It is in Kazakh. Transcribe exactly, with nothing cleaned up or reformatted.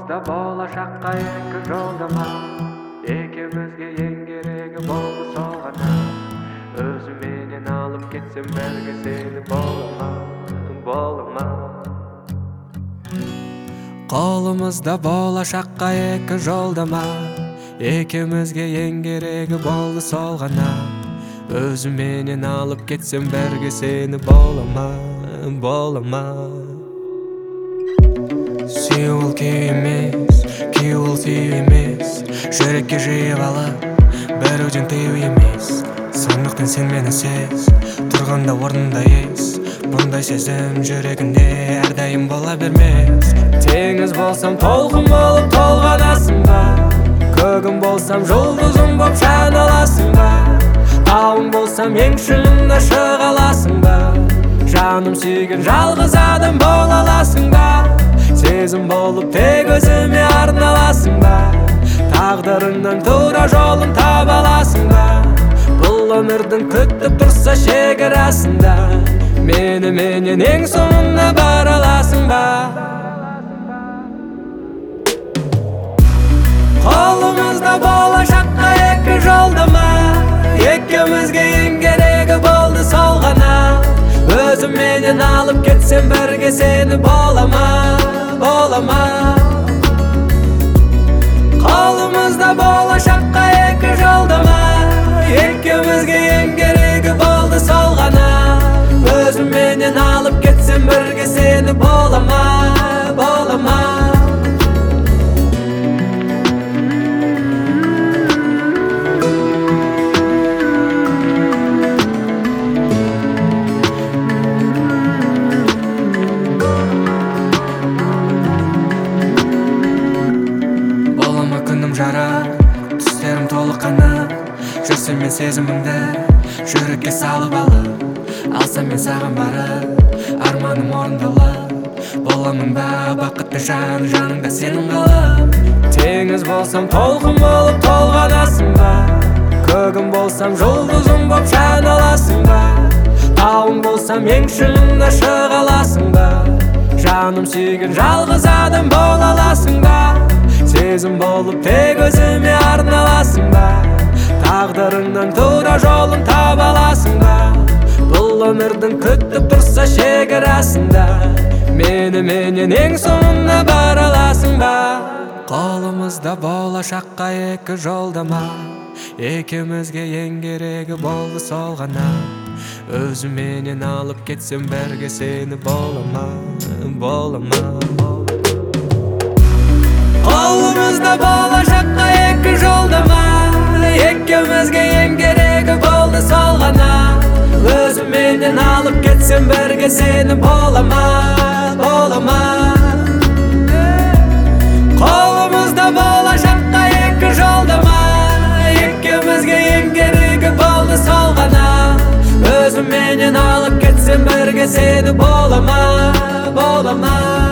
Қолымызда болашаққа екі жолдама, екеумізге ең керегі болды сол ғана. Өзіменен алып кетсем бәрге сені бола ма, бола ма. Қолымызда болашаққа екі жолдама, екеумізге ең керегі болды сол ғана. Өзіменен алып кетсем бәрге сені бола ма, бола ма. Сүйу ол күй емес, күй ол сүйу емес. Жүрекке жиып алып, бәруден тыю емес. Сондықтан сен мені сез, тұрғанда орнында ес. Бұндай сезім жүрегінде әрдайым бола бермес. Теңіз болсам толқын болып толғанасың ба? Көгім болсам жұлдызым боп жан аласың ба? Тауың болсам ең шыңына шыға аласың ба? Жаным сүйген жалғыз адам бола аласың ба? Сезім болып тек өзіме арналасың ба? Тағдырыңнан тура жолын таба аласың ба? Бұл өмірдің күтіп тұрса шекарасында, мені менен ең соңына бара аласың ба? Қолымызда болашаққа екі жолдама, екеумізге ең керегі болды сол ғана. Өзіменен алып кетсем бірге сені бола ма, бола ма. Қолымызда болашаққа екі жолдама, екеумізге ең керегі болды сол ғана. Өзіменен алып кетсем бірге сені бола ма, бола ма. Жарық, түстерім толық қанық. Жүрсем мен сезімімді жүрекке салып алып, алсам мен саған барып, арманым орындалып. Боламын ба бақытты жан, жаныңда сенің қалып. Теңіз болсам толқын болып толғанасың ба? Көгім болсам жұлдызым боп жан аласың ба? Тауың болсам ең шыңына шыға аласың ба? Жаным сүйген жалғыз адам бола аласың ба? Сезім болып тек өзіме арналасың ба? Тағдырыңнан тура жолын таба аласың ба? Бұл өмірдің күтіп тұрса шекарасында, мені менен ең соңына бара аласың ба? Қолымызда болашаққа екі жолдама, екеумізге ең керегі болды сол ғана. Өзіменен алып кетсем бәрге сені бола ма, бола ма. Қолымызда болашаққа екі жолдама, екеумізге ең керегі болды сол ғана. Өзіменен алып кетсем бірге сені бола ма, бола ма. Қолымызда болашаққа екі жолдама, екеумізге ең керегі болды сол ғана. Өзіменен алып кетсем бірге сені бола ма, бола ма.